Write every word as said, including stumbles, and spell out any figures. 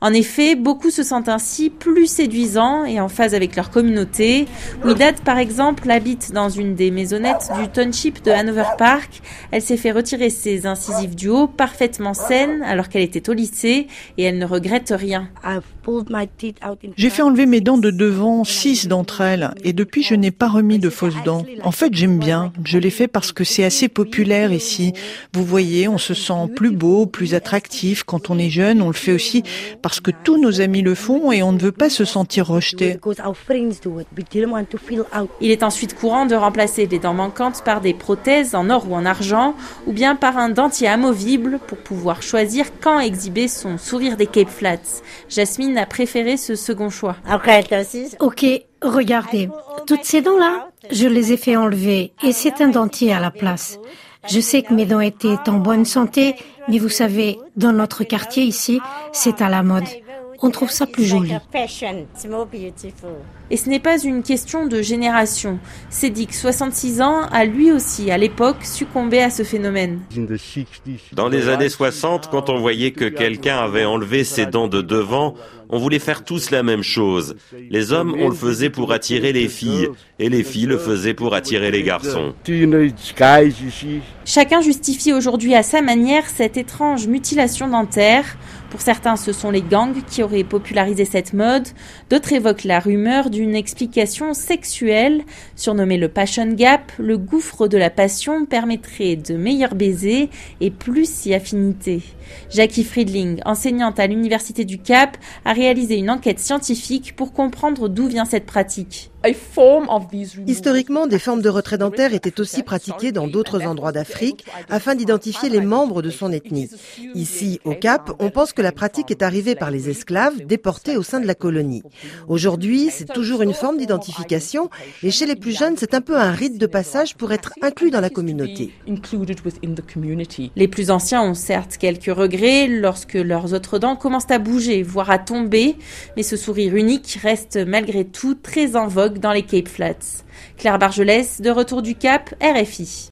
En effet, beaucoup se sentent ainsi plus séduisants et en phase avec leur communauté. Widad, par exemple, habite dans une des maisonnettes du township de Hanover Park. Elle s'est fait retirer ses incisives du haut, parfaitement saines, alors qu'elle était au lycée, et elle ne regrette rien. J'ai fait enlever mes dents de devant, six d'entre elles, et depuis je n'ai pas remis de fausses dents. En fait, j'aime bien. Je l'ai fait parce que c'est assez populaire ici. Vous voyez, on se sent plus beau, plus attractif. Quand on est jeune, on le fait aussi parce que tous nos amis le font et on ne veut pas se sentir rejeté. Il est ensuite courant de remplacer les dents manquantes par des prothèses en or ou en argent, ou bien par un dentier amovible pour pouvoir choisir quand exhiber son sourire des Cape Flats. Jasmine a préféré ce second choix. Ok, regardez, toutes ces dents-là, je les ai fait enlever et c'est un dentier à la place. Je sais que mes dents étaient en bonne santé, mais vous savez, dans notre quartier ici, c'est à la mode. On trouve ça plus joli. Et ce n'est pas une question de génération. Cédric, soixante-six ans, a lui aussi, à l'époque, succombé à ce phénomène. Dans les années soixante, quand on voyait que quelqu'un avait enlevé ses dents de devant, on voulait faire tous la même chose. Les hommes, on le faisait pour attirer les filles, et les filles le faisaient pour attirer les garçons. Chacun justifie aujourd'hui à sa manière cette étrange mutilation dentaire. Pour certains, ce sont les gangs qui auraient popularisé cette mode. D'autres évoquent la rumeur d'une explication sexuelle. Surnommé le Passion Gap, le gouffre de la passion permettrait de meilleurs baisers et plus si affinité. Jackie Friedling, enseignante à l'Université du Cap, a réalisé une enquête scientifique pour comprendre d'où vient cette pratique. Historiquement, des formes de retrait dentaire étaient aussi pratiquées dans d'autres endroits d'Afrique afin d'identifier les membres de son ethnie. Ici, au Cap, on pense que la pratique est arrivée par les esclaves déportés au sein de la colonie. Aujourd'hui, c'est toujours une forme d'identification et chez les plus jeunes, c'est un peu un rite de passage pour être inclus dans la communauté. Les plus anciens ont certes quelques regrets lorsque leurs autres dents commencent à bouger, voire à tomber, mais ce sourire unique reste malgré tout très en vogue dans les Cape Flats. Claire Bargelès, de retour du Cap, R F I.